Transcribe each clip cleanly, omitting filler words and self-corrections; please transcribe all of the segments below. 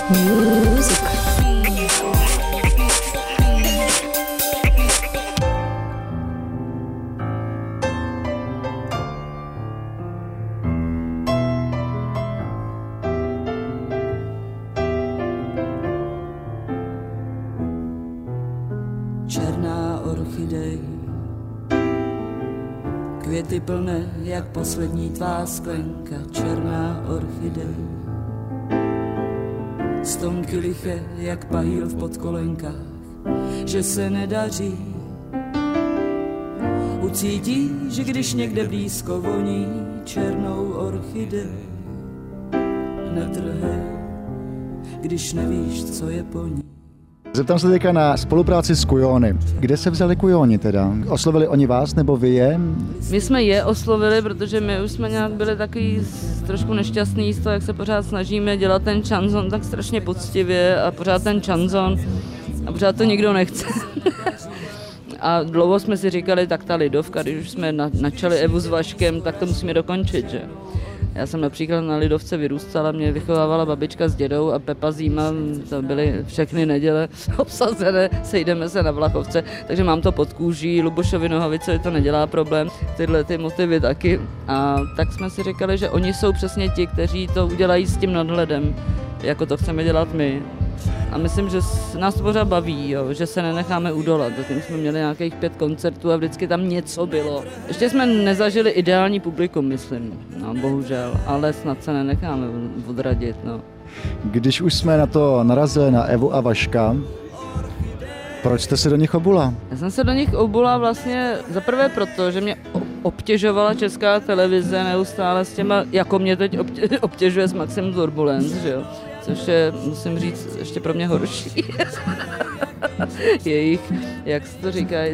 Music. Černá orchidej, květy plné jak poslední tvá sklenka. Černá orchidej, stonky liché jak pahýl v podkolenkách, že se nedaří. Ucítí, že když někde blízko voní černou orchidej, netrhej, když nevíš, co je po ní. Zeptám se teďka na spolupráci s Kujony. Kde se vzali Kujoni teda? Oslovili oni vás nebo vy je? My jsme je oslovili, protože my už jsme nějak byli takový trošku nešťastný z toho, jak se pořád snažíme dělat ten chanson tak strašně poctivě a pořád ten chanson a pořád to nikdo nechce. A dlouho jsme si říkali, tak ta lidovka, když už jsme načali Evu s Vaškem, tak to musíme dokončit, že? Já jsem například na Lidovce vyrůstala, mě vychovávala babička s dědou a Pepa Zima, to byly všechny neděle obsazené, sejdeme se na Vlachovce, takže mám to pod kůží, Lubošovi Nohavicovi to nedělá problém, tyhle ty motivy taky. A tak jsme si říkali, že oni jsou přesně ti, kteří to udělají s tím nadhledem, jako to chceme dělat my. A myslím, že nás to pořád baví, jo, že se nenecháme udolat. Zatím jsme měli nějakých 5 koncertů a vždycky tam něco bylo. Ještě jsme nezažili ideální publikum, myslím, no, bohužel, ale snad se nenecháme odradit. No. Když už jsme na to narazili na Evu a Vaška, proč jste se do nich obula? Já jsem se do nich obula vlastně zaprvé proto, že mě obtěžovala Česká televize neustále s těma, jako mě teď obtěžuje s Maximum Turbulence, že jo? Což je, musím říct, ještě pro mě horší. Jejich, jak se to říkají,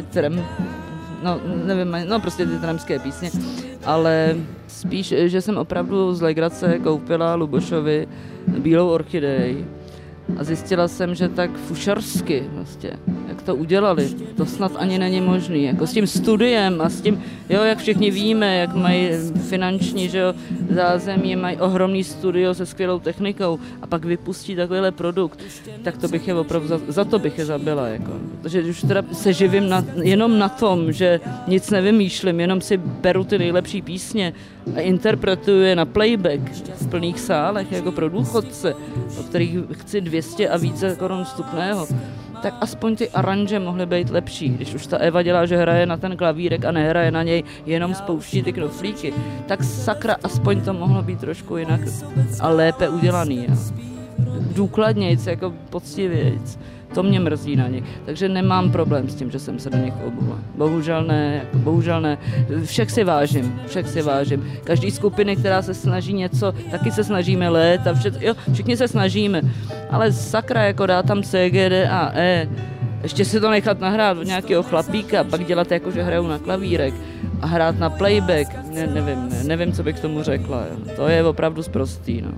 prostě ty tramské písně, ale spíš, že jsem opravdu z legrace koupila Lubošovi Bílou orchidej a zjistila jsem, že tak fušarsky vlastně, jak to udělali, to snad ani není možný, jako s tím studiem a s tím, jo, jak všichni víme, jak mají finanční, že jo, zázemí, mají ohromný studio se skvělou technikou a pak vypustí takovýhle produkt, tak to bych je opravdu, za to bych je zabila, jako, protože už teda se živím jenom na tom, že nic nevymýšlím, jenom si beru ty nejlepší písně a interpretuju je na playback v plných sálech, jako pro důchodce, o kterých chci 200 a více korun vstupného, tak aspoň ty aranže mohly být lepší. Když už ta Eva dělá, že hraje na ten klavírek a nehraje na něj, jenom spouští ty knoflíky, tak sakra, aspoň to mohlo být trošku jinak a lépe udělaný. Jo. Důkladnějc, jako poctivějc. To mě mrzí na nich. Takže nemám problém s tím, že jsem se do nich obula. Bohužel ne. Všech si vážím. Každý skupiny, která se snaží něco, taky se snažíme léta, všichni se snažíme. Ale sakra, jako dá tam C, G, D a E, ještě si to nechat nahrát od nějakého chlapíka, pak dělat jako, že hrajou na klavírek a hrát na playback, nevím, co bych k tomu řekla. Jo. To je opravdu sprostý, no.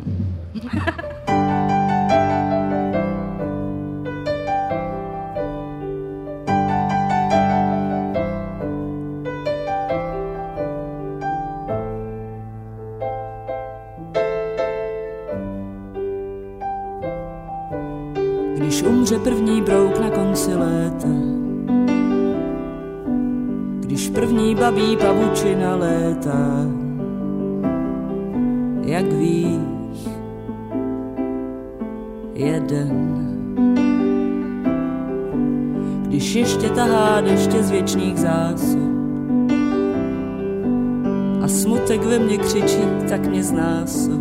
Když umře první brouk na konci léta, když první babí pavučina létá, jak víš, jeden. Když ještě tahá deště z věčných zásob a smutek ve mně křičí, tak mě znásob.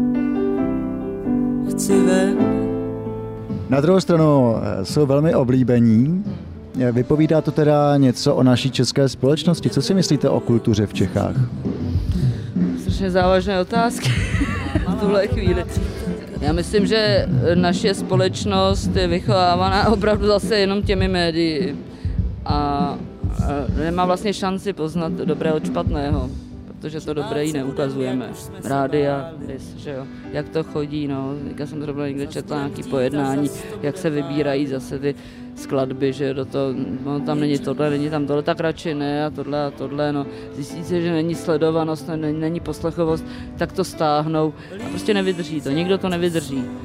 Chci ven. Na druhou stranu jsou velmi oblíbení. Vypovídá to teda něco o naší české společnosti? Co si myslíte o kultuře v Čechách? Strašně závažné otázky v tuhle chvíli. Já myslím, že naše společnost je vychovávaná opravdu zase jenom těmi médii a nemá vlastně šanci poznat dobré od špatného, protože to dobré jí neukazujeme. Rádia, že jo, jak to chodí, no. Já jsem zrovna někde četla nějaký pojednání, jak se vybírají zase ty skladby, že do toho, no, tam není tohle, není tam tohle, tak radši ne a tohle, no. Zjistí se, že není sledovanost, není poslechovost, tak to stáhnou a prostě nevydrží to, nikdo to nevydrží.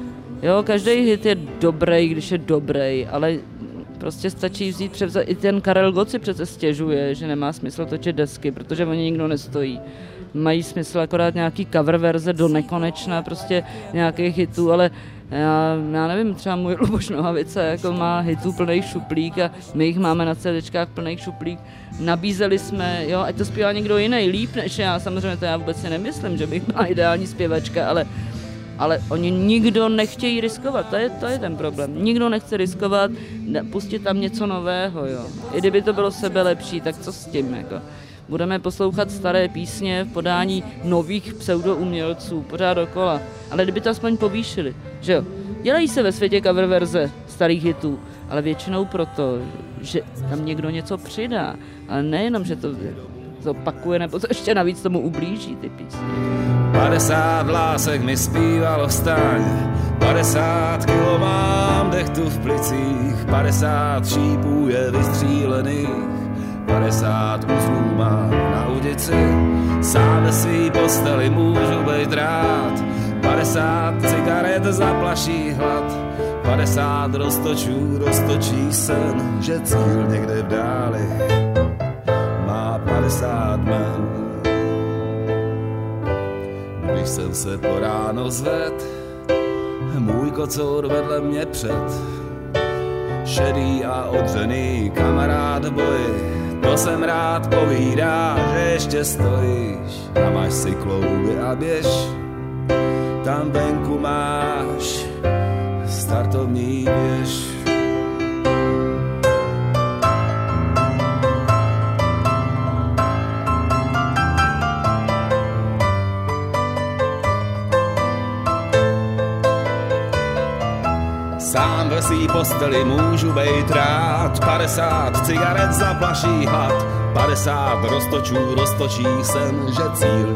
Jo, každý hit je dobrý, když je dobrý, ale prostě stačí vzít převzat. I ten Karel Gott si přece stěžuje, že nemá smysl točit desky, protože oni nikdo nestojí. Mají smysl akorát nějaký cover verze do nekonečna, prostě nějakých hitů, ale já nevím, třeba můj Luboš Nohavica jako má hitů plnej šuplík a my jich máme na CDčkách plnej šuplík. Nabízeli jsme, jo, ať to zpívá někdo jiný líp než já, samozřejmě to já vůbec si nemyslím, že bych byla ideální zpěvačka, ale oni nikdo nechtějí riskovat, to je ten problém. Nikdo nechce riskovat, pustit tam něco nového, jo. I kdyby to bylo sebe lepší, tak co s tím, jako. Budeme poslouchat staré písně v podání nových pseudoumělců, pořád dokola. Ale kdyby to aspoň povýšili, že jo. Dělají se ve světě cover verze starých hitů, ale většinou proto, že tam někdo něco přidá. Ale nejenom, že to opakuje, nebo to ještě navíc tomu ublíží ty písně. 50 lásek mi zpívalo vstaň, 50 kilo mám dechtu v plicích, 50 šípů je vystřílených, 50 uzlů mám na udici, sám ve svý posteli můžu bejt rád, 50 cigaret zaplaší hlad, 50 roztočí sen, že cíl někde v dáli má 50 men. Když jsem se po ráno zved, můj kocour vedle mě před, šedý a odřený kamarád v boji, to jsem rád povídá, že ještě stojíš a máš si klouby a běž, tam venku máš startovní běž. Sám ve svý posteli můžu bejt rád, 50 cigaret zaplaší hlad, 50 roztočí sen, že cíl